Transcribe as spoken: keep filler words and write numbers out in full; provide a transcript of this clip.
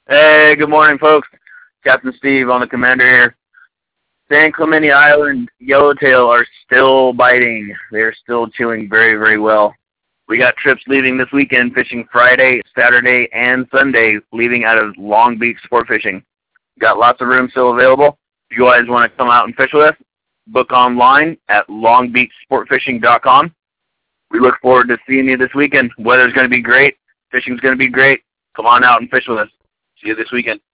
Hey, good morning, folks. Captain Steve on the Commander here. San Clemente Island yellowtail are still biting. They're still chewing very, very well. We got trips leaving this weekend, fishing Friday, Saturday, and Sunday, leaving out of Long Beach Sport Fishing. Got lots of room still available. If you guys want to come out and fish with us, book online at long beach sport fishing dot com. We look forward to seeing you this weekend. Weather's going to be great. Fishing's going to be great. Come on out and fish with us. See you this weekend.